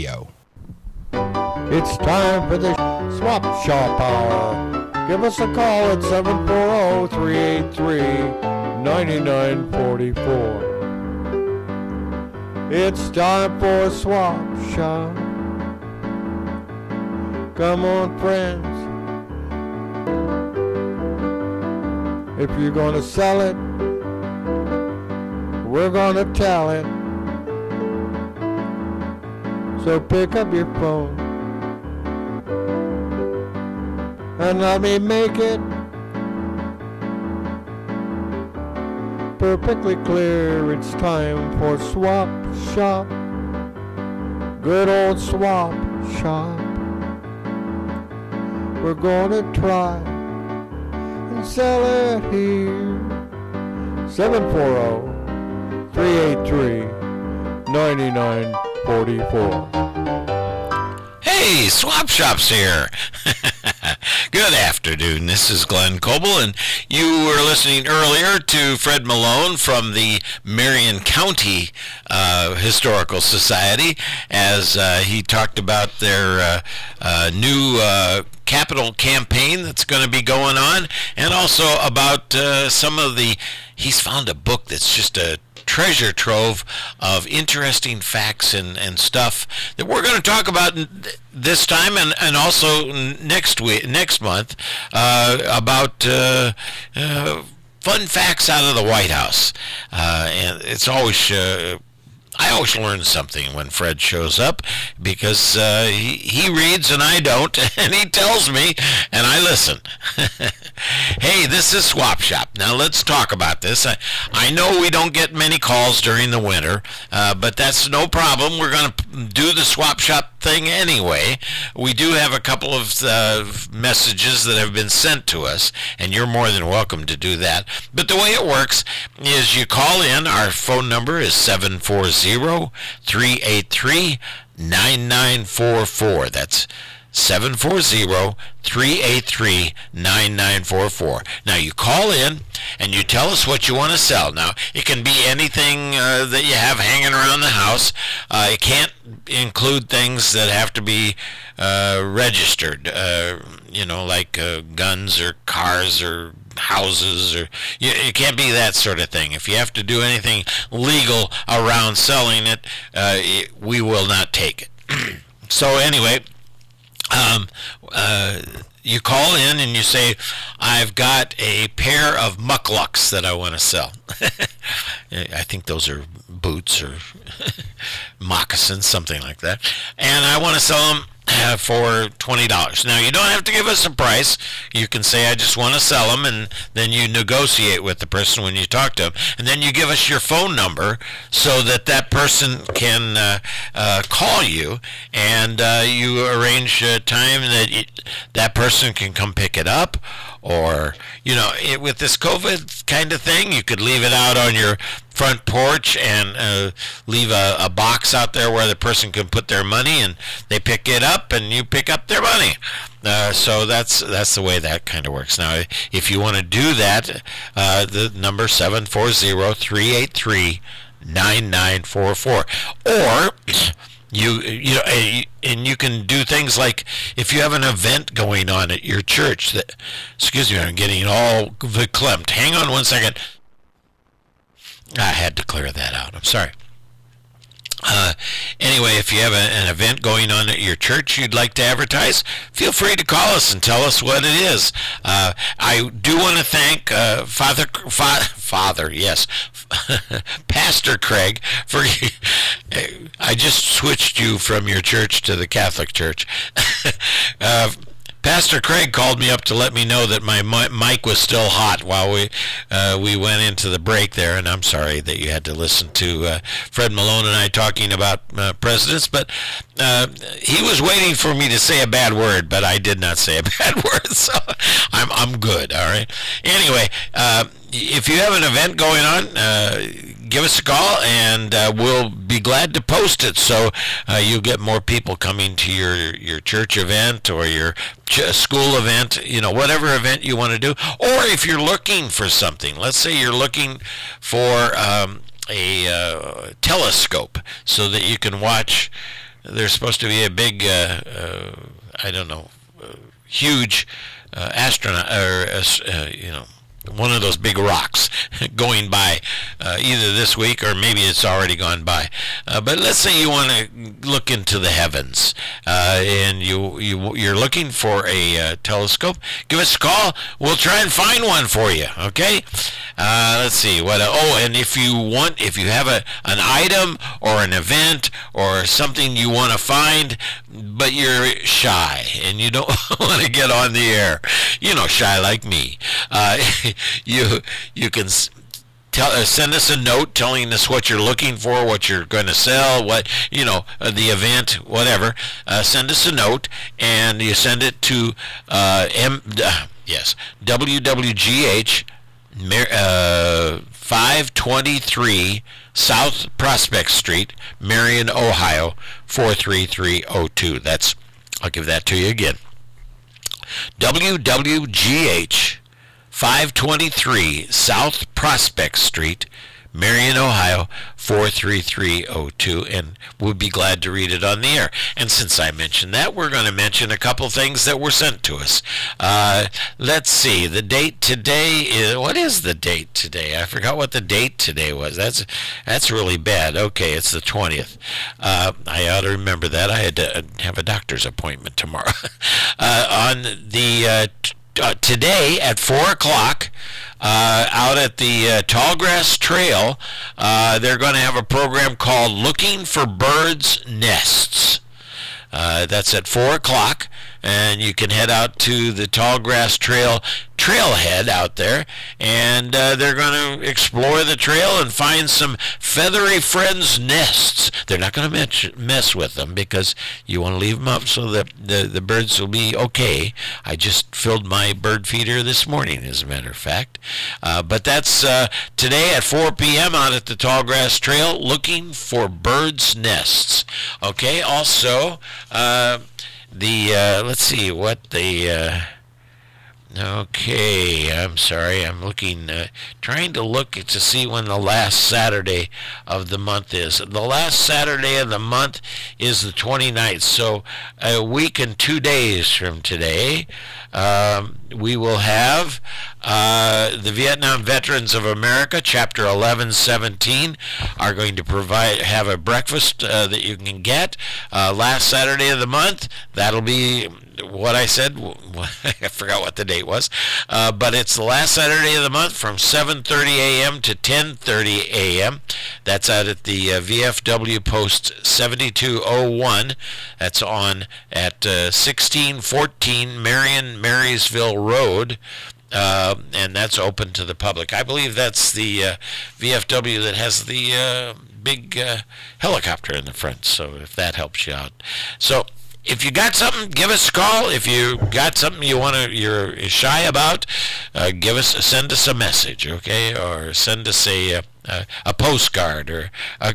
Radio. It's time for the Swap Shop Hour. Give us a call at 740-383-9944. It's time for Swap Shop. Come on, friends. If you're gonna sell it, we're gonna tell it. So pick up your phone and let me make it perfectly clear. It's time for Swap Shop. Good old Swap Shop. We're gonna try and sell it here. 740-383-9944. Hey, Swap Shop's here. Good afternoon. This is Glenn Coble, and you were listening earlier to Fred Malone from the Marion County Historical Society as he talked about their new capital campaign that's going to be going on, and also about some of the, he's found a book that's just a treasure trove of interesting facts and stuff that we're going to talk about this time and also next month about fun facts out of the White House. And it's always I always learn something when Fred shows up because he reads and I don't, and he tells me and I listen. Hey, this is Swap Shop. Now let's talk about this. I know we don't get many calls during the winter, but that's no problem. We're going to do the Swap Shop thing anyway. We do have a couple of messages that have been sent to us, and you're more than welcome to do that. But the way it works is you call in. Our phone number is 740-383-9944. That's 740-383-9944. Now you call in and you tell us what you want to sell. Now it can be anything that you have hanging around the house. It can't include things that have to be registered, like guns or cars or houses, or it can't be that sort of thing. If you have to do anything legal around selling it, we will not take it. So anyway, you call in and you say, I've got a pair of mucklucks that I want to sell. I think those are boots or moccasins, something like that. And I want to sell them for $20. Now, you don't have to give us a price. You can say, I just want to sell them, and then you negotiate with the person when you talk to them. And then you give us your phone number so that that person can call you, and you arrange a time that that person can come pick it up. Or, with this COVID kind of thing, you could leave it out on your front porch and leave a box out there where the person can put their money, and they pick it up and you pick up their money. So that's the way that kind of works. Now, if you want to do that, the number 740-383-9944, or and you can do things like if you have an event going on at your church that, excuse me, I'm getting all verklempt. Hang on one second. I had to clear that out. I'm sorry. Anyway, if you have an event going on at your church you'd like to advertise, feel free to call us and tell us what it is. I do want to thank Pastor Craig for. I just switched you from your church to the Catholic Church. Pastor Craig called me up to let me know that my mic was still hot while we went into the break there, and I'm sorry that you had to listen to Fred Malone and I talking about presidents, but he was waiting for me to say a bad word, but I did not say a bad word, so I'm good, all right? Anyway, if you have an event going on, give us a call, and we'll be glad to post it so you'll get more people coming to your church event or your school event, whatever event you want to do. Or if you're looking for something, let's say you're looking for a telescope so that you can watch there's supposed to be a big, huge astronaut, or one of those big rocks going by either this week or maybe it's already gone by. But let's say you want to look into the heavens and you're looking for a telescope. Give us a call. We'll try and find one for you. Okay. Let's see what. And if you have an item or an event or something you want to find, but you're shy and you don't want to get on the air, shy like me. You can send us a note telling us what you're looking for, what you're going to sell, the event, whatever. Send us a note, and you send it to WWGH 523 South Prospect Street, Marion, Ohio 43302. I'll give that to you again. WWGH 523 South Prospect Street, Marion, Ohio 43302, and we'll be glad to read it on the air. And since I mentioned that, we're going to mention a couple things that were sent to us. Let's see, the date today is, what is the date today? I forgot what the date today was. That's really bad. Okay, it's the 20th. I ought to remember that. I had to have a doctor's appointment tomorrow. On the today at 4 o'clock out at the Tallgrass Trail, they're going to have a program called Looking for Birds' Nests. That's at 4 o'clock, and you can head out to the Tallgrass trailhead out there, and they're going to explore the trail and find some feathery friends' nests. They're not going to mess with them because you want to leave them up so that the birds will be okay. I just filled my bird feeder this morning, as a matter of fact. But that's today at 4 p.m. out at the Tallgrass Trail, Looking for Birds' Nests. Okay, also, let's see what the... Okay, I'm sorry. I'm looking, trying to look to see when the last Saturday of the month is. The last Saturday of the month is the 29th, so a week and 2 days from today, we will have the Vietnam Veterans of America, Chapter 1117, are going to have a breakfast that you can get. Last Saturday of the month, that'll be what I said. I forgot what the date was, but it's the last Saturday of the month from 7:30 a.m. to 10:30 a.m. That's out at the VFW Post 7201. That's on at 1614 Marysville Road. And that's open to the public. I believe that's the VFW that has the big helicopter in the front, so if that helps you out. So if you got something, give us a call. If you got something you're shy about, send us a message, okay? Or send us a postcard or a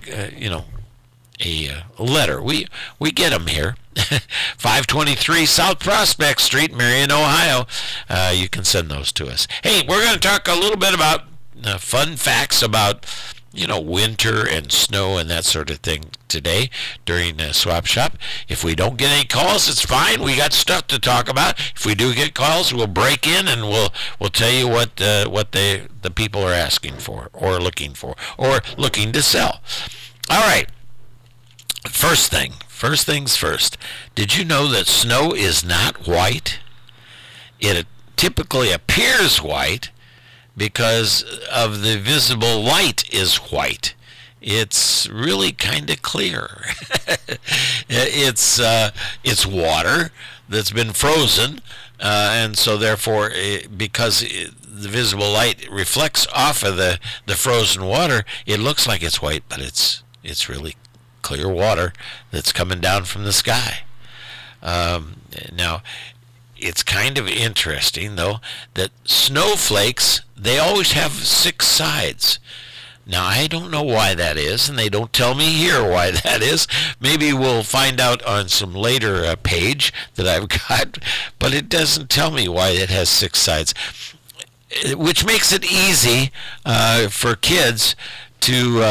letter. We get them here. 523 South Prospect Street, Marion, Ohio. You can send those to us. Hey, we're going to talk a little bit about fun facts about winter and snow and that sort of thing today during Swap Shop. If we don't get any calls, it's fine. We got stuff to talk about. If we do get calls, we'll break in and we'll tell you what the people are asking for or looking for or looking to sell. All right. First things first. Did you know that snow is not white? It typically appears white because of the visible light is white. It's really kind of clear. It's water that's been frozen, and so therefore, because the visible light reflects off of the frozen water, it looks like it's white, but it's really clear water that's coming down from the sky. Now, it's kind of interesting, though, that snowflakes, they always have 6 sides. Now, I don't know why that is, and they don't tell me here why that is. Maybe we'll find out on some later page that I've got, but it doesn't tell me why it has 6 sides, which makes it easy for kids to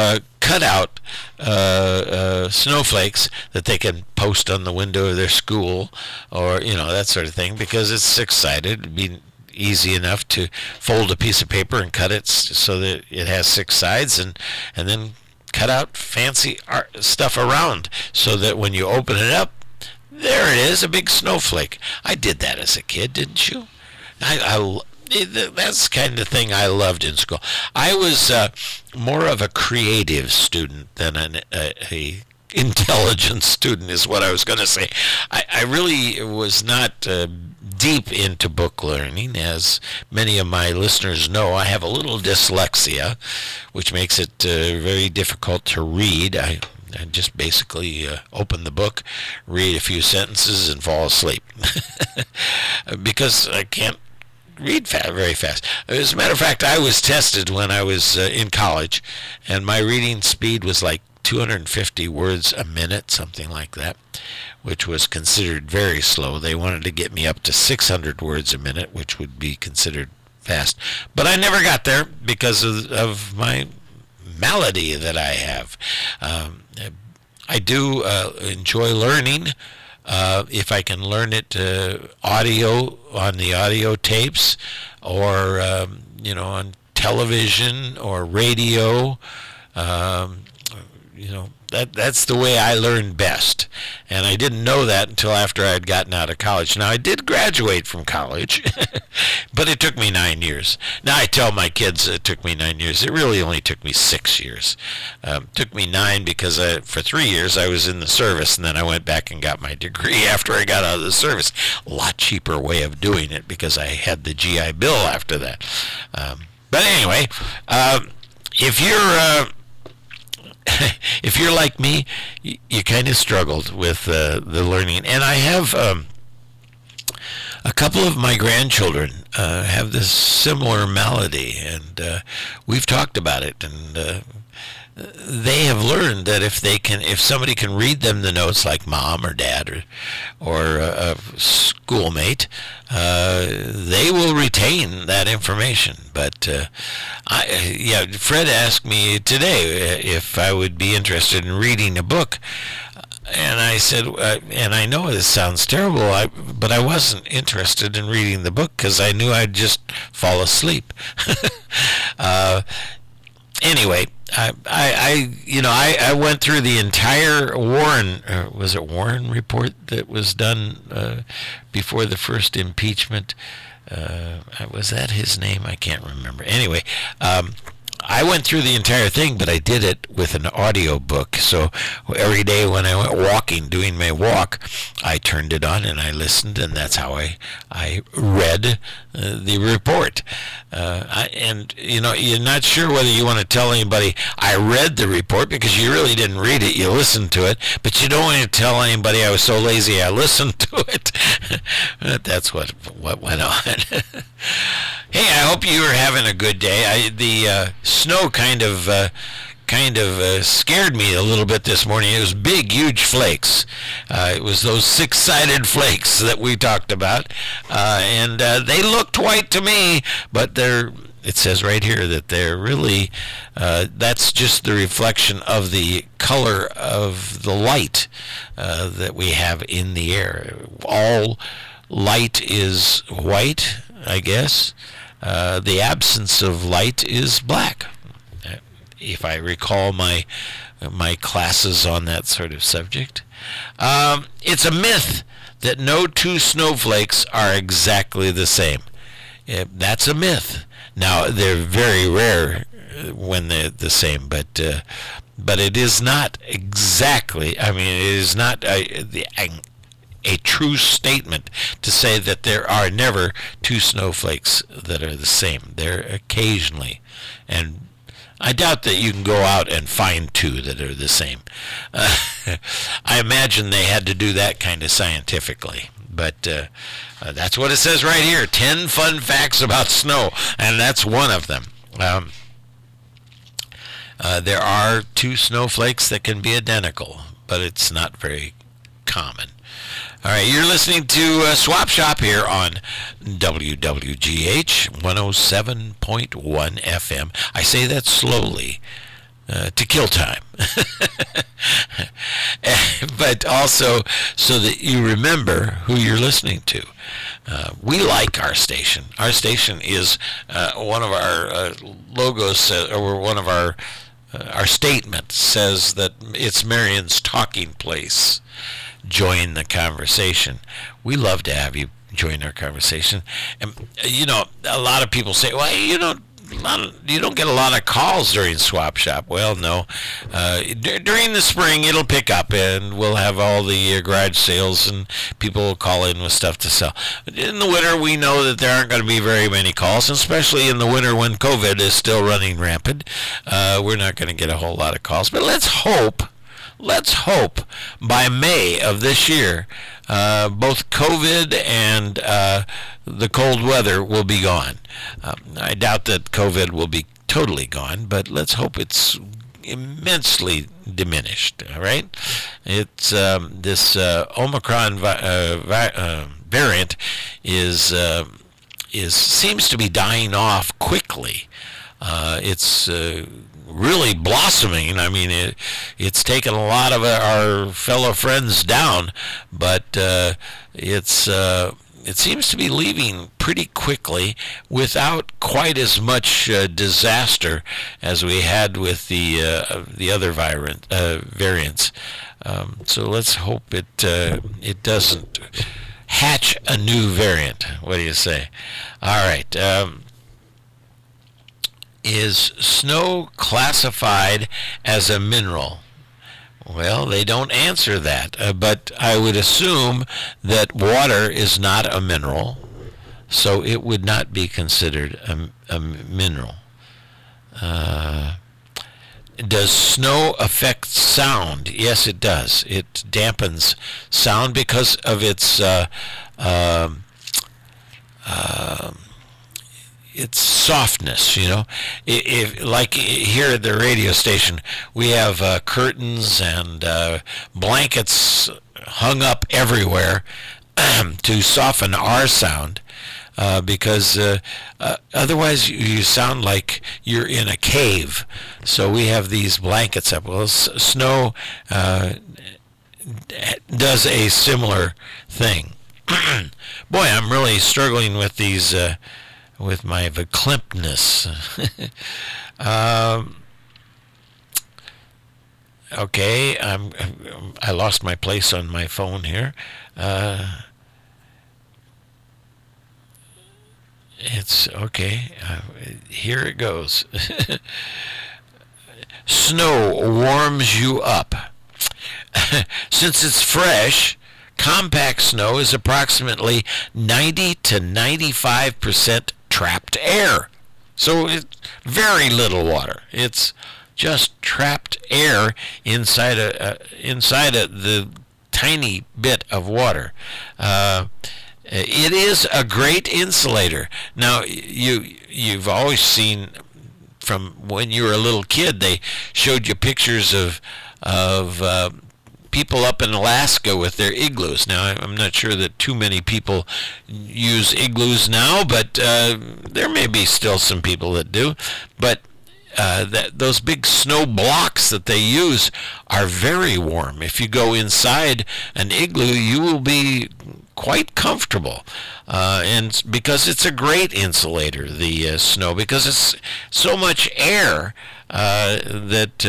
cut out snowflakes that they can post on the window of their school, or that sort of thing, because it's six-sided. It'd be easy enough to fold a piece of paper and cut it so that it has six sides, and then cut out fancy art stuff around, so that when you open it up, there it is, a big snowflake. I did that as a kid, didn't you? That's the kind of thing I loved in school. I was more of a creative student than a intelligent student, is what I was going to say. I really was not deep into book learning. As many of my listeners know, I have a little dyslexia, which makes it very difficult to read. I just basically open the book, read a few sentences, and fall asleep because I can't read very fast. As a matter of fact, I was tested when I was in college, and my reading speed was like 250 words a minute, something like that, which was considered very slow. They wanted to get me up to 600 words a minute, which would be considered fast. But I never got there because of my malady that I have. I do enjoy learning. If I can learn it audio on the audio tapes, or on television or radio, that's the way I learn best. And I didn't know that until after I had gotten out of college. Now, I did graduate from college, but it took me 9 years. Now, I tell my kids it took me 9 years. It really only took me 6 years. Took me 9 because for 3 years I was in the service, and then I went back and got my degree after I got out of the service. A lot cheaper way of doing it, because I had the GI Bill after that. But anyway, if you're like me, you kind of struggled with the learning. And I have a couple of my grandchildren have this similar malady, and we've talked about it, and they have learned that if somebody can read them the notes, like mom or dad or a schoolmate, they will retain that information. But Fred asked me today if I would be interested in reading a book, and I said, and I know this sounds terrible, but I wasn't interested in reading the book because I knew I'd just fall asleep. Anyway, I went through the entire Warren report that was done before the first impeachment. Was that his name? I can't remember. Anyway, I went through the entire thing, but I did it with an audio book. So every day when I went walking, doing my walk, I turned it on and I listened, and that's how I read the report. You're not sure whether you want to tell anybody I read the report, because you really didn't read it, you listened to it, but you don't want to tell anybody I was so lazy I listened to it. That's what went on. Hey, I hope you are having a good day. The snow kind of scared me a little bit this morning. It was big, huge flakes. It was those six-sided flakes that we talked about, and they looked white to me, but it says right here that they're really, that's just the reflection of the color of the light that we have in the air. All light is white, I guess. The absence of light is black. If I recall my classes on that sort of subject. It's a myth that no two snowflakes are exactly the same. That's a myth. Now, they're very rare when they're the same, but it is not exactly, it is not a true statement to say that there are never two snowflakes that are the same. They're occasionally, and I doubt that you can go out and find two that are the same. I imagine they had to do that kind of scientifically. But that's what it says right here. 10 fun facts about snow, and that's one of them. There are two snowflakes that can be identical, but it's not very common. All right, you're listening to Swap Shop here on WWGH 107.1 FM. I say that slowly to kill time. But also so that you remember who you're listening to. We like our station. Our station is one of our logos, or one of our statement says that it's Marion's talking place. Join the conversation. We love to have you join our conversation. And a lot of people say, well, you don't get a lot of calls during Swap Shop. Well, no. During the spring, it'll pick up, and we'll have all the garage sales, and people will call in with stuff to sell. In the winter, we know that there aren't going to be very many calls, especially in the winter when COVID is still running rampant. We're not going to get a whole lot of calls. But let's hope by May of this year, both COVID and the cold weather will be gone. I doubt that COVID will be totally gone, but let's hope it's immensely diminished. All right, it's this Omicron variant seems to be dying off quickly. It's really blossoming. I mean, it's taken a lot of our fellow friends down, but it seems to be leaving pretty quickly without quite as much disaster as we had with the other variants. So let's hope it doesn't hatch a new variant. What do you say? All right. Is snow classified as a mineral? Well, they don't answer that, but I would assume that water is not a mineral, so it would not be considered a mineral. Does snow affect sound? Yes, it does. It dampens sound because of its softness. If like here at the radio station, we have curtains and blankets hung up everywhere to soften our sound, because otherwise you sound like you're in a cave. So we have these blankets up. Well, snow does a similar thing. Boy, I'm really struggling with these with my verklimpness. Okay, I lost my place on my phone here. It's okay. Here it goes. Snow warms you up. Since it's fresh, compact snow is approximately 90 to 95% trapped air. So it's very little water. It's just trapped air inside the tiny bit of water. It is a great insulator. Now, you've always seen, from when you were a little kid, they showed you pictures of people up in Alaska with their igloos. Now, I'm not sure that too many people use igloos now, but there may be still some people that do. But those big snow blocks that they use are very warm. If you go inside an igloo, you will be quite comfortable, and because it's a great insulator, the snow, because it's so much air that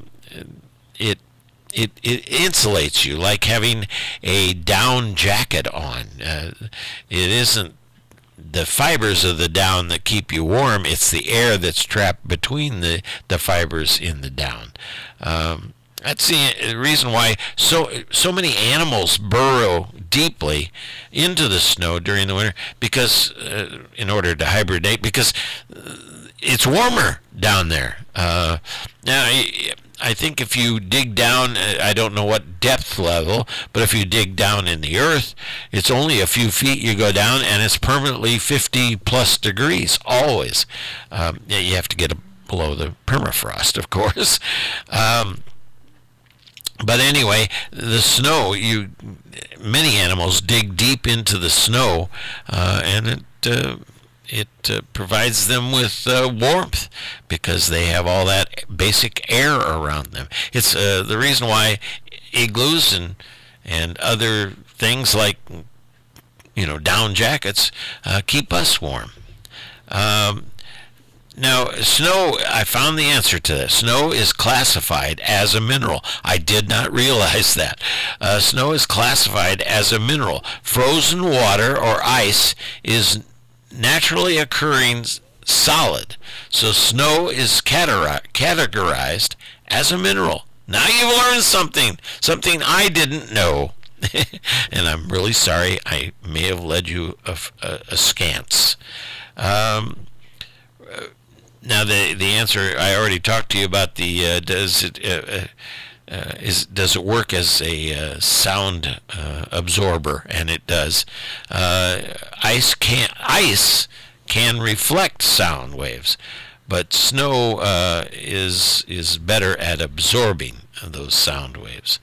it insulates you, like having a down jacket on. It isn't the fibers of the down that keep you warm, it's the air that's trapped between the fibers in the down. That's the reason why so many animals burrow deeply into the snow during the winter, because in order to hibernate, because it's warmer down there. Now, I think if you dig down, I don't know what depth level, but if you dig down in the earth, it's only a few feet you go down, and it's permanently 50 plus degrees, always. You have to get below the permafrost, of course. But anyway, the snow, many animals dig deep into the snow, and it provides them with warmth because they have all that basic air around them. It's the reason why igloos and other things like down jackets keep us warm. Now, snow, I found the answer to this. Snow is classified as a mineral. I did not realize that. Snow is classified as a mineral. Frozen water or ice is naturally occurring solid. So snow is categorized as a mineral. Now you've learned something I didn't know. And I'm really sorry I may have led you askance. Now the answer, I already talked to you about the does it work as a sound absorber, and it does. Ice can reflect sound waves, but snow is better at absorbing those sound waves.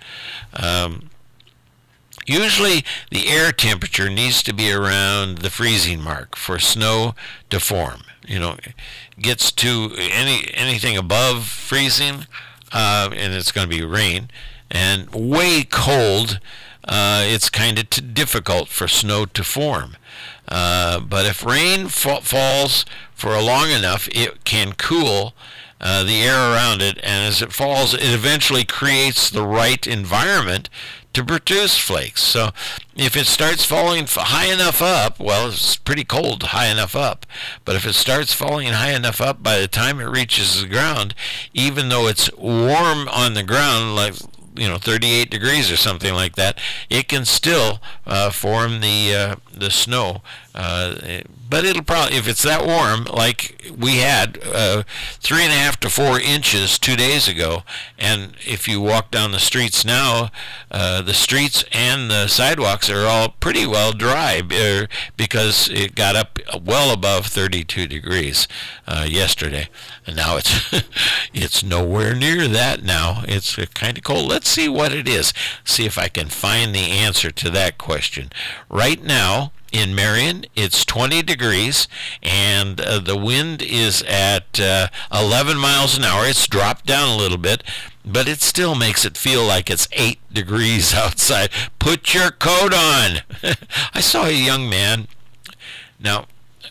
Usually the air temperature needs to be around the freezing mark for snow to form. Gets to anything above freezing, and it's going to be rain, and way cold, it's kind of difficult for snow to form. But if rain falls for long enough, it can cool the air around it, and as it falls, it eventually creates the right environment to produce flakes. So if it starts falling high enough up, well, it's pretty cold high enough up, but if it starts falling high enough up, by the time it reaches the ground, even though it's warm on the ground, like 38 degrees or something like that, it can still form the snow. But it'll probably, if it's that warm, like we had 3.5 to 4 inches 2 days ago, and if you walk down the streets now, the streets and the sidewalks are all pretty well dry because it got up well above 32 degrees yesterday, and now it's nowhere near that now. It's kind of cold. Let's see what it is. See if I can find the answer to that question. Right now, in Marion, it's 20 degrees, and the wind is at 11 miles an hour. It's dropped down a little bit, but it still makes it feel like it's 8 degrees outside. Put your coat on. I saw a young man. Now,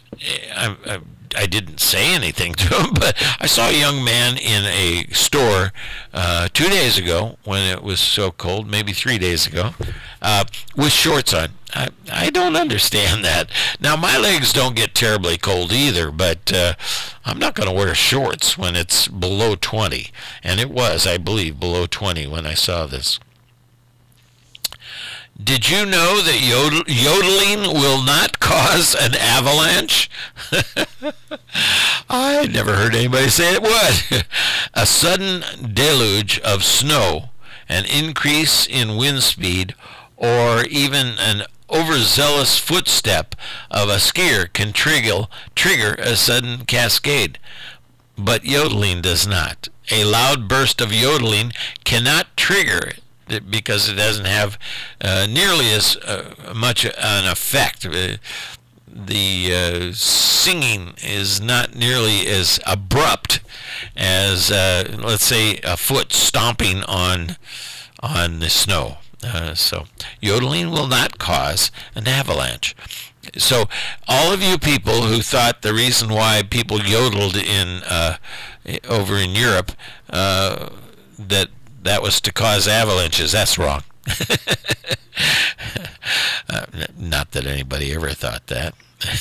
I didn't say anything to him, but I saw a young man in a store 2 days ago when it was so cold, maybe 3 days ago, with shorts on. I don't understand that. Now, my legs don't get terribly cold either, but I'm not going to wear shorts when it's below 20. And it was, I believe, below 20 when I saw this. Did you know that yodeling will not cause an avalanche? I never heard anybody say it would. A sudden deluge of snow, an increase in wind speed, or even an overzealous footstep of a skier can trigger a sudden cascade. But yodeling does not. A loud burst of yodeling cannot trigger it because it doesn't have nearly as much an effect. The singing is not nearly as abrupt as, let's say, a foot stomping on the snow. So yodeling will not cause an avalanche. So all of you people who thought the reason why people yodeled over in Europe that was to cause avalanches, that's wrong. Not that anybody ever thought that.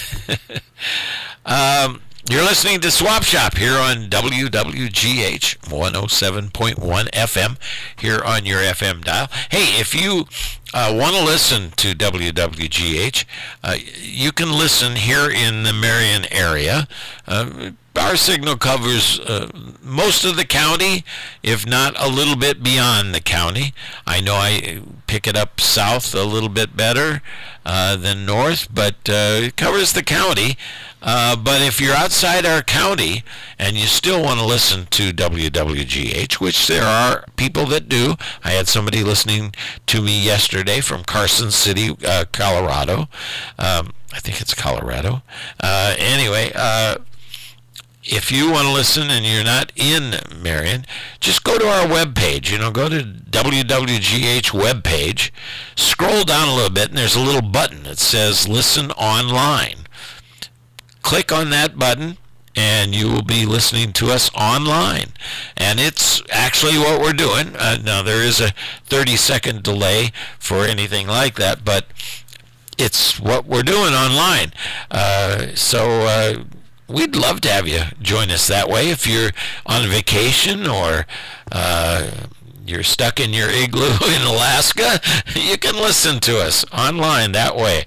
You're listening to Swap Shop here on WWGH 107.1 FM here on your FM dial. Hey, if you want to listen to WWGH, you can listen here in the Marion area. Our signal covers most of the county, if not a little bit beyond the county. I know I pick it up south a little bit better than north, but it covers the county. But if you're outside our county and you still want to listen to WWGH, which there are people that do. I had somebody listening to me yesterday from Carson City, Colorado. I think it's Colorado. Anyway, if you want to listen and you're not in Marion, just go to our webpage. Go to WWGH webpage, scroll down a little bit, and there's a little button that says Listen Online. Click on that button, and you will be listening to us online. And it's actually what we're doing. Now, there is a 30-second delay for anything like that, but it's what we're doing online. So we'd love to have you join us that way. If you're on vacation or you're stuck in your igloo in Alaska, you can listen to us online that way.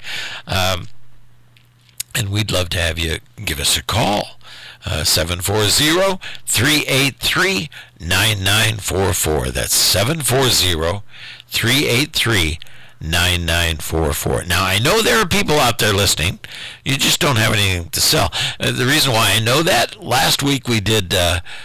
And we'd love to have you give us a call. 740-383-9944. That's 740-383-9944. Now, I know there are people out there listening. You just don't have anything to sell. The reason why I know that, last week we did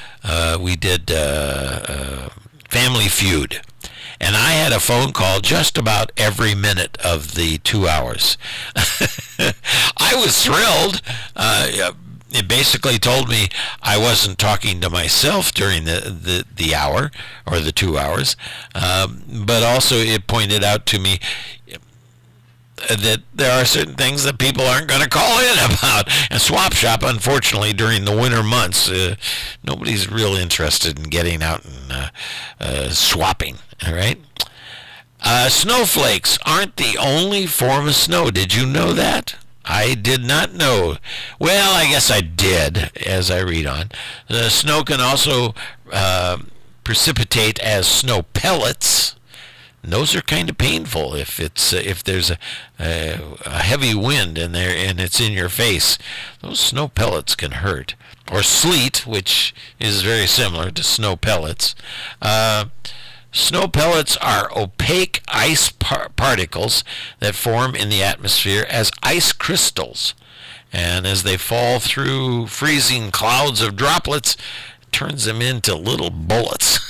Family Feud. And I had a phone call just about every minute of the 2 hours. I was thrilled. It basically told me I wasn't talking to myself during the hour or the 2 hours, but also it pointed out to me that there are certain things that people aren't going to call in about. And Swap Shop, unfortunately, during the winter months, nobody's real interested in getting out and swapping, all right? Snowflakes aren't the only form of snow. Did you know that? I did not know. Well, I guess I did, as I read on. The snow can also precipitate as snow pellets. And those are kind of painful if there's a heavy wind and it's in your face. Those snow pellets can hurt. Or sleet, which is very similar to snow pellets. Snow pellets are opaque ice particles that form in the atmosphere as ice crystals. And as they fall through freezing clouds of droplets, it turns them into little bullets.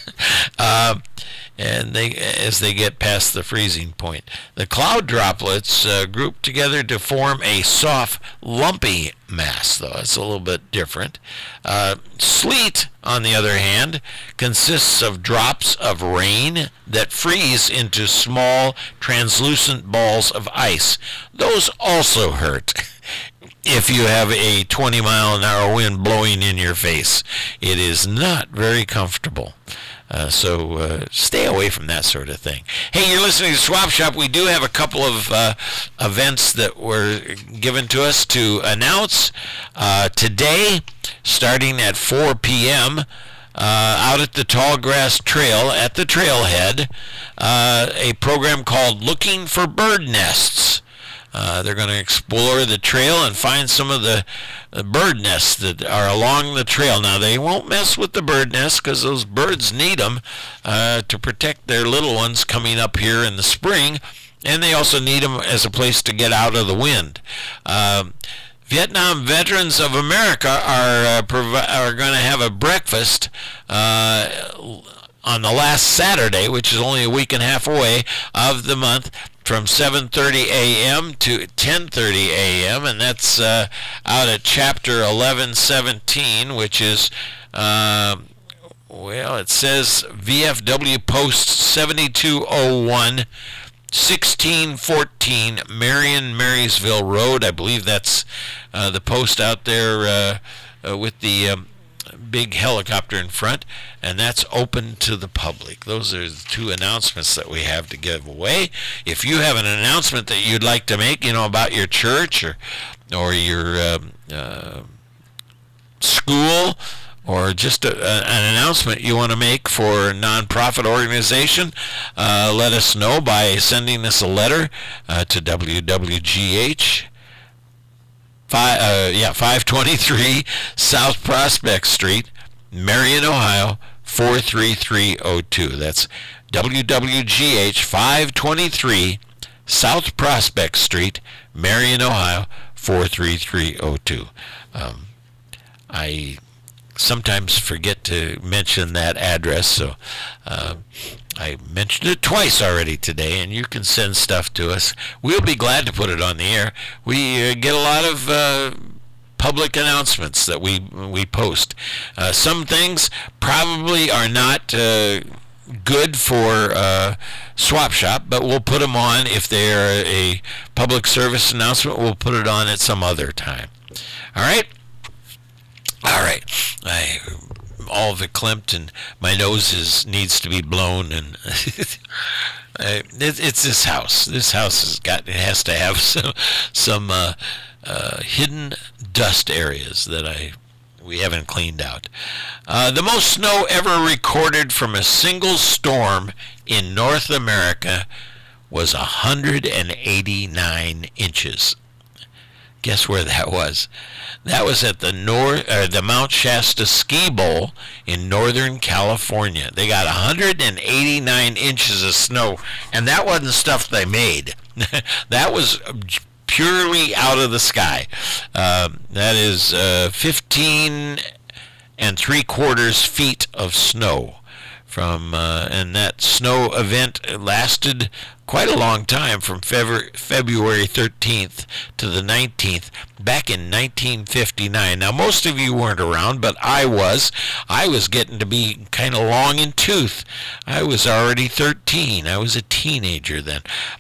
And as they get past the freezing point. The cloud droplets group together to form a soft, lumpy mass, though. It's a little bit different. Sleet, on the other hand, consists of drops of rain that freeze into small, translucent balls of ice. Those also hurt. If you have a 20-mile-an-hour wind blowing in your face, it is not very comfortable. So stay away from that sort of thing. Hey, you're listening to Swap Shop. We do have a couple of events that were given to us to announce. Today, starting at 4 p.m., out at the Tallgrass Trail at the trailhead, a program called Looking for Bird Nests. They're going to explore the trail and find some of the bird nests that are along the trail. Now, they won't mess with the bird nests because those birds need them to protect their little ones coming up here in the spring, and they also need them as a place to get out of the wind. Vietnam Veterans of America are going to have a breakfast on the last Saturday, which is only a week and a half away, of the month, from 7:30 a.m. to 10:30 a.m., and that's out at Chapter 1117, which is, it says VFW Post 7201, 1614 Marion Marysville Road. I believe that's the post out there with the big helicopter in front, and that's open to the public. Those are the two announcements that we have to give away. If you have an announcement that you'd like to make, about your church or your school, or just an announcement you want to make for a nonprofit organization, let us know by sending us a letter to WWGH 523 South Prospect Street, Marion, Ohio, 43302. That's WWGH 523 South Prospect Street, Marion, Ohio, 43302. I sometimes forget to mention that address, so I mentioned it twice already today, and you can send stuff to us. We'll be glad to put it on the air. We get a lot of public announcements that we post. Some things probably are not good for Swap Shop, but we'll put them on. If they're a public service announcement, we'll put it on at some other time. All right? All right. All verklempt, and my nose needs to be blown, and it's this house. This house has to have some hidden dust areas that we haven't cleaned out. The most snow ever recorded from a single storm in North America was 189 inches. Guess where that was? That was at the Mount Shasta Ski Bowl in Northern California. They got 189 inches of snow, and that wasn't stuff they made. That was purely out of the sky. That is 15 3/4 feet of snow. And that snow event lasted quite a long time, from February 13th to the 19th, back in 1959. Now, most of you weren't around, but I was. I was getting to be kind of long in tooth. I was already 13. I was a teenager then.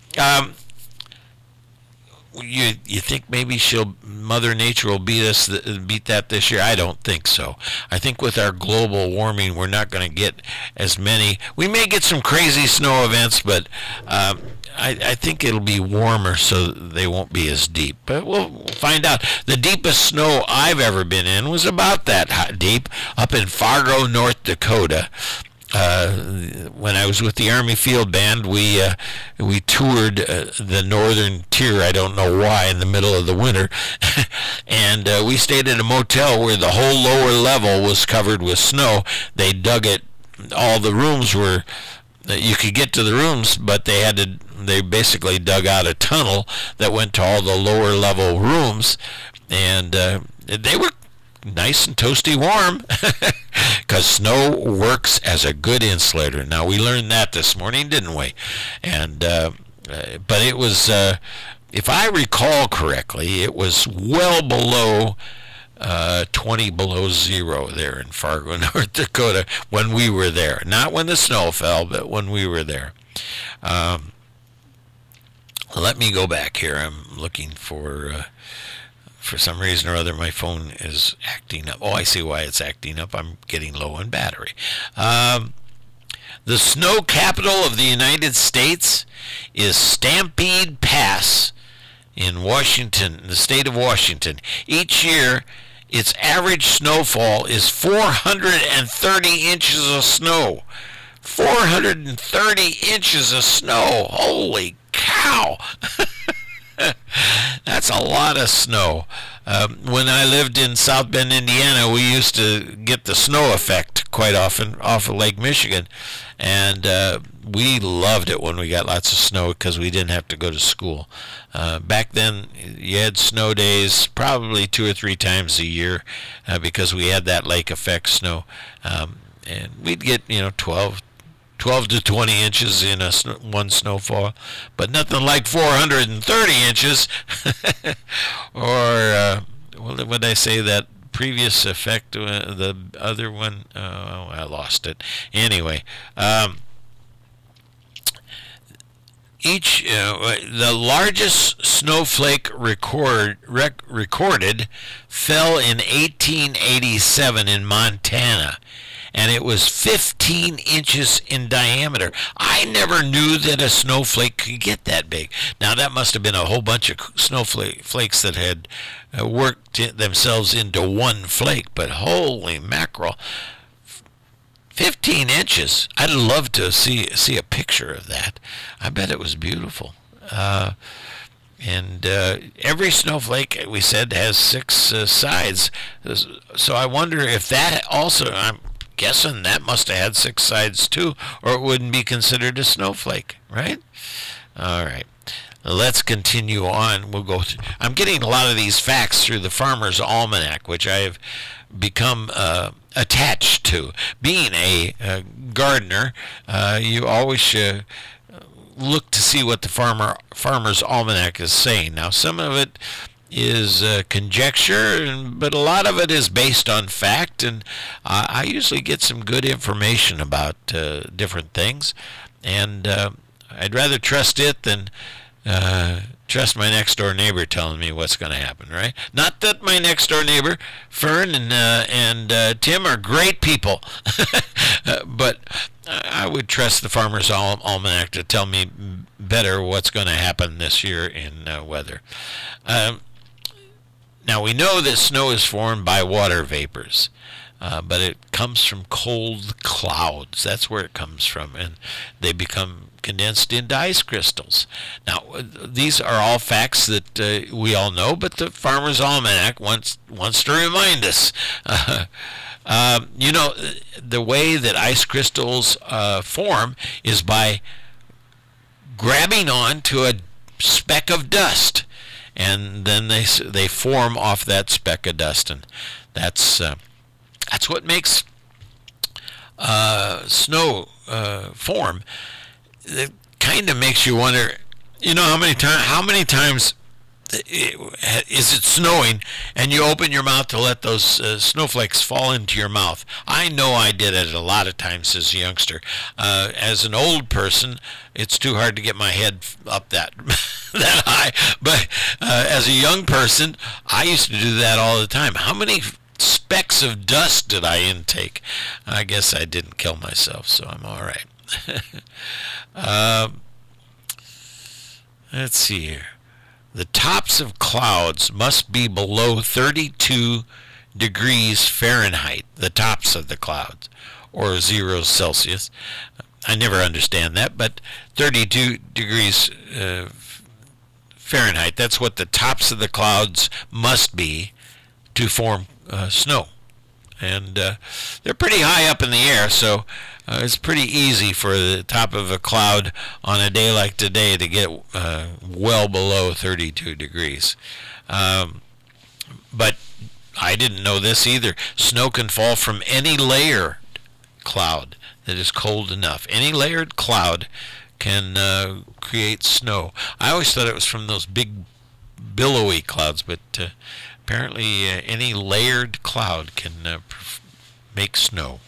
You think maybe Mother Nature will beat that this year? I don't think so. I think with our global warming, we're not going to get as many. We may get some crazy snow events, but I think it'll be warmer, so they won't be as deep. But we'll find out. The deepest snow I've ever been in was about that deep, up in Fargo, North Dakota. When I was with the Army Field Band, we toured the northern tier. I don't know why, in the middle of the winter, and we stayed at a motel where the whole lower level was covered with snow. They dug it. All the rooms were. You could get to the rooms, but they basically dug out a tunnel that went to all the lower level rooms, and they were nice and toasty warm, because snow works as a good insulator. Now, we learned that this morning, didn't we? And but it was, if I recall correctly, it was well below 20 below zero there in Fargo, North Dakota, when we were there. Not when the snow fell, but when we were there. Let me go back here. I'm looking for some reason or other, my phone is acting up. Oh, I see why it's acting up. I'm getting low on battery. The snow capital of the United States is Stampede Pass in Washington, the state of Washington. Each year, its average snowfall is 430 inches of snow. 430 inches of snow. Holy cow! That's a lot of snow. When I lived in South Bend, Indiana, we used to get the snow effect quite often off of Lake Michigan, and we loved it when we got lots of snow because we didn't have to go to school. Back then, you had snow days probably 2 or 3 times a year because we had that lake effect snow, and we'd get 12 to 20 inches in one snowfall, but nothing like 430 inches. Or, what did I say, that previous effect, the other one? I lost it. Anyway, the largest snowflake recorded fell in 1887 in Montana, and it was 15 inches in diameter. I never knew that a snowflake could get that big. Now, that must have been a whole bunch of snowflakes that had worked themselves into one flake, but holy mackerel, 15 inches. I'd love to see a picture of that. I bet it was beautiful. And every snowflake, we said, has 6 sides. So I wonder if that also, I'm guessing that must have had 6 sides too, or it wouldn't be considered a snowflake, right? All right. Let's continue on. We'll go through. I'm getting a lot of these facts through the Farmer's Almanac, which I have become attached to. Being a gardener, you always look to see what the Farmer's Almanac is saying. Now, some of it is conjecture, but a lot of it is based on fact, and I usually get some good information about different things, and I'd rather trust it than trust my next door neighbor telling me what's going to happen, right? Not that my next door neighbor, Fern and Tim, are great people, but I would trust the Farmer's Almanac to tell me better what's going to happen this year in weather. Now, we know that snow is formed by water vapors, but it comes from cold clouds. That's where it comes from, and they become condensed into ice crystals. Now, these are all facts that we all know, but the Farmer's Almanac wants to remind us. The way that ice crystals form is by grabbing on to a speck of dust, and then they form off that speck of dust, and that's what makes snow form. It kind of makes you wonder, how many times is it snowing and you open your mouth to let those snowflakes fall into your mouth? I know I did it a lot of times as a youngster. As an old person, it's too hard to get my head up that high. But as a young person, I used to do that all the time. How many specks of dust did I intake? I guess I didn't kill myself, so I'm all right. Let's see here. The tops of clouds must be below 32 degrees Fahrenheit, the tops of the clouds, or 0 Celsius. I never understand that, but 32 degrees Fahrenheit, that's what the tops of the clouds must be to form snow. And they're pretty high up in the air, so it's pretty easy for the top of a cloud on a day like today to get well below 32 degrees. But I didn't know this either. Snow can fall from any layered cloud that is cold enough. Any layered cloud can create snow. I always thought it was from those big billowy clouds, but apparently any layered cloud can make snow.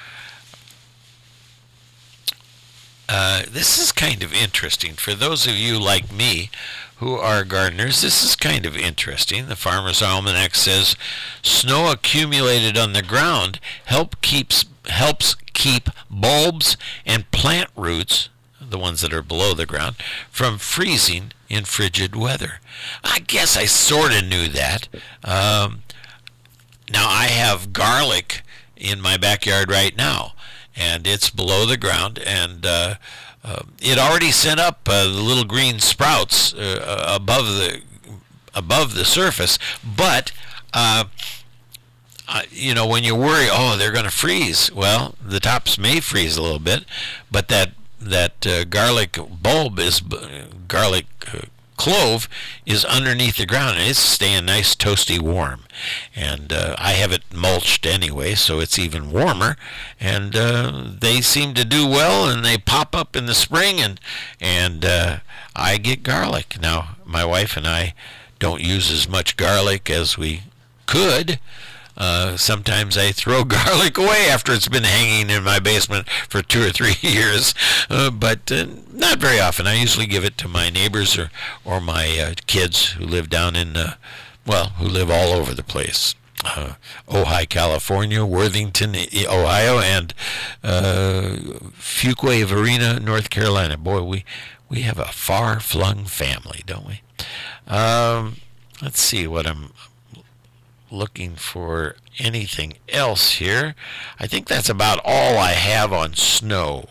This is kind of interesting. For those of you like me who are gardeners, this is kind of interesting. The Farmer's Almanac says snow accumulated on the ground helps keep bulbs and plant roots, the ones that are below the ground, from freezing in frigid weather. I guess I sort of knew that. Now, I have garlic in my backyard right now, and it's below the ground, and it already sent up the little green sprouts above the surface. But when you worry, they're going to freeze. Well, the tops may freeze a little bit, but that garlic bulb is garlic clove is underneath the ground, and it's staying nice, toasty, warm. And I have it mulched anyway, so it's even warmer. And they seem to do well, and they pop up in the spring, and I get garlic. Now, my wife and I don't use as much garlic as we could. Sometimes I throw garlic away after it's been hanging in my basement for 2 or 3 years, but not very often. I usually give it to my neighbors or my kids who live down who live all over the place. Ojai, California, Worthington, Ohio, and Fuquay, Varina, North Carolina. Boy, we have a far-flung family, don't we? Let's see what I'm looking for. Anything else here? I think that's about all I have on snow.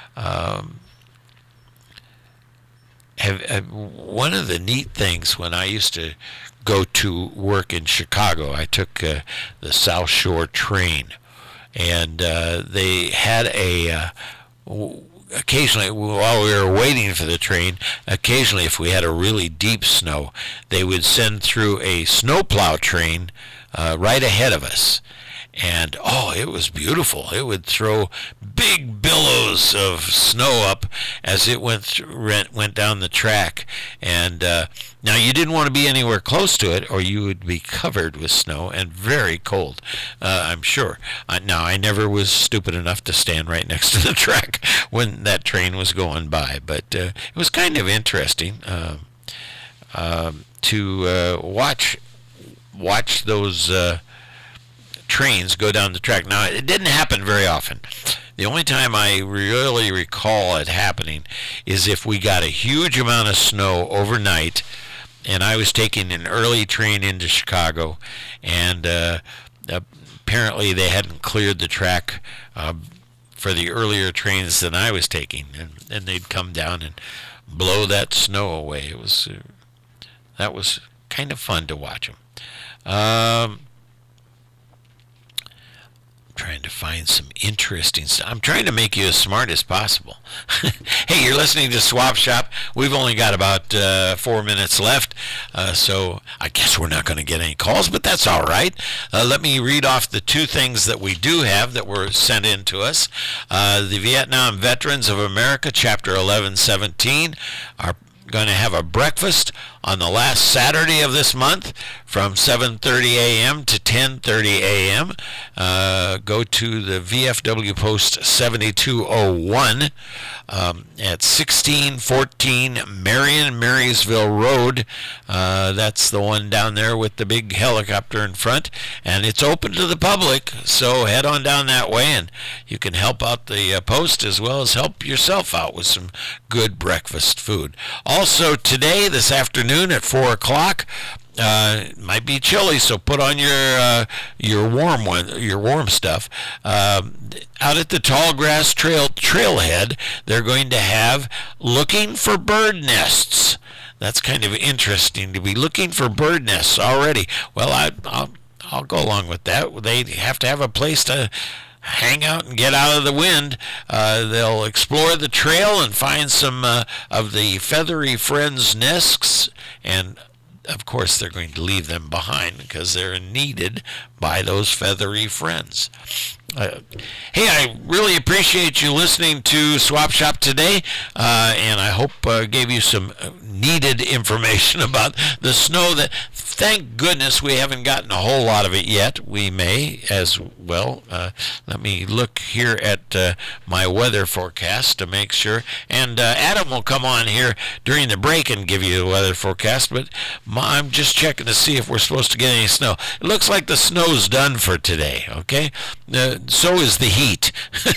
One of the neat things when I used to go to work in Chicago, I took the South Shore train, and they had occasionally, while we were waiting for the train, occasionally if we had a really deep snow, they would send through a snowplow train right ahead of us. and it was beautiful. It would throw big billows of snow up as it went down the track, and now you didn't want to be anywhere close to it, or you would be covered with snow and very cold, I'm sure. Now, I never was stupid enough to stand right next to the track when that train was going by, but it was kind of interesting to watch those trains go down the track. Now, it didn't happen very often. The only time I really recall it happening is if we got a huge amount of snow overnight, and I was taking an early train into Chicago, and apparently they hadn't cleared the track for the earlier trains than I was taking, and they'd come down and blow that snow away. It was that was kind of fun to watch them. Trying to find some interesting stuff. I'm trying to make you as smart as possible. Hey, you're listening to Swap Shop. We've only got about 4 minutes left, so I guess we're not going to get any calls, but that's all right. Let me read off the two things that we do have that were sent in to us. The Vietnam Veterans of America, Chapter 1117, are going to have a breakfast on the last Saturday of this month from 7:30 a.m. to 10:30 a.m. Go to the VFW Post 7201 at 1614 Marysville Road. That's the one down there with the big helicopter in front, and it's open to the public, so head on down that way and you can help out the post as well as help yourself out with some good breakfast food. Also today, this afternoon at 4 o'clock, it might be chilly, so put on your warm stuff. Out at the Tallgrass Trailhead, they're going to have Looking for Bird Nests. That's kind of interesting to be looking for bird nests already. Well, I'll go along with that. They have to have a place to hang out and get out of the wind. They'll explore the trail and find some of the feathery friends' nests, and of course they're going to leave them behind because they're needed by those feathery friends. Hey, I really appreciate you listening to Swap Shop today, and I hope gave you some needed information about the snow that, thank goodness, we haven't gotten a whole lot of it yet. We may as well. Let me look here at my weather forecast to make sure, and Adam will come on here during the break and give you the weather forecast, but I'm just checking to see if we're supposed to get any snow. It looks like the snow's done for today, okay? So is the heat.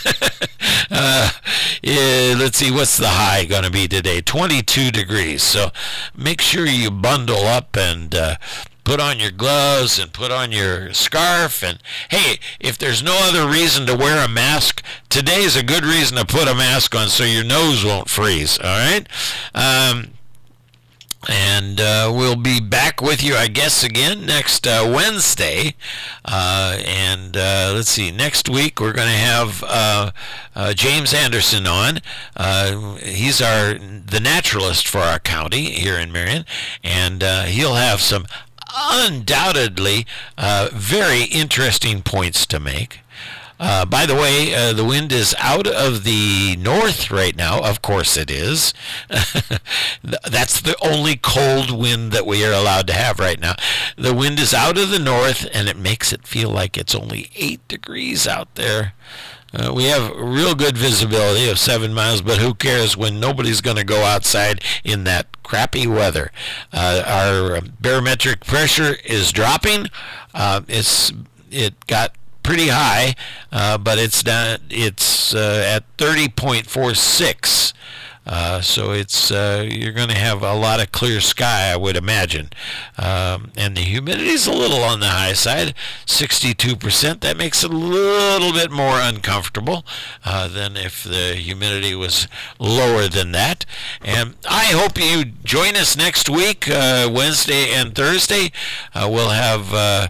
Let's see, what's the high going to be today? 22 degrees. So make sure you bundle up and put on your gloves and put on your scarf. And hey, if there's no other reason to wear a mask, today's a good reason to put a mask on so your nose won't freeze. All right? And we'll be back with you, I guess, again next Wednesday. And let's see, next week we're going to have James Anderson on. He's the naturalist for our county here in Marion, and he'll have some undoubtedly very interesting points to make. By the way, the wind is out of the north right now. Of course it is. That's the only cold wind that we are allowed to have right now. The wind is out of the north, and it makes it feel like it's only 8 degrees out there. We have real good visibility of 7 miles, but who cares when nobody's going to go outside in that crappy weather. Our barometric pressure is dropping. It got pretty high, but it's at 30.46. So it's you're going to have a lot of clear sky, I would imagine. And the humidity is a little on the high side, 62%. That makes it a little bit more uncomfortable than if the humidity was lower than that. And I hope you join us next week, Wednesday and Thursday. We'll have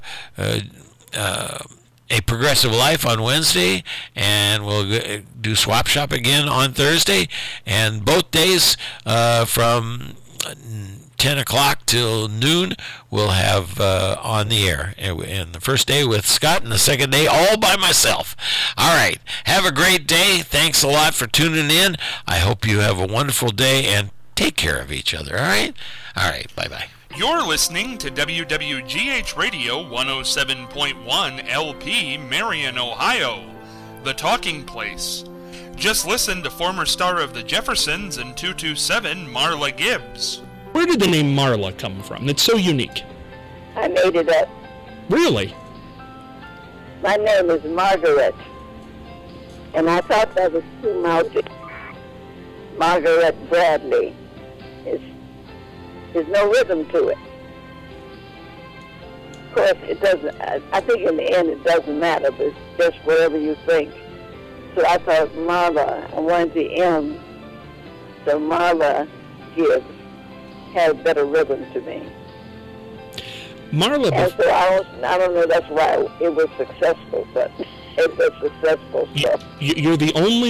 A Progressive Life on Wednesday, and we'll do Swap Shop again on Thursday, and both days from 10 o'clock till noon, we'll have on the air. And the first day with Scott, and the second day all by myself. All right. Have a great day. Thanks a lot for tuning in. I hope you have a wonderful day, and take care of each other. All right? All right. Bye-bye. You're listening to WWGH Radio 107.1 LP, Marion, Ohio, the talking place. Just listen to former star of the Jeffersons and 227, Marla Gibbs. Where did the name Marla come from? It's so unique. I made it up. Really? My name is Margaret, and I thought that was too mouthy. Margaret Bradley. There's no rhythm to it. Of course, it doesn't. I think in the end it doesn't matter, but it's just whatever you think. So I thought Marla, I wanted the M, so Marla Gibbs had a better rhythm to me. Marla. And so I don't know, that's why it was successful, but it was successful. So. You're the only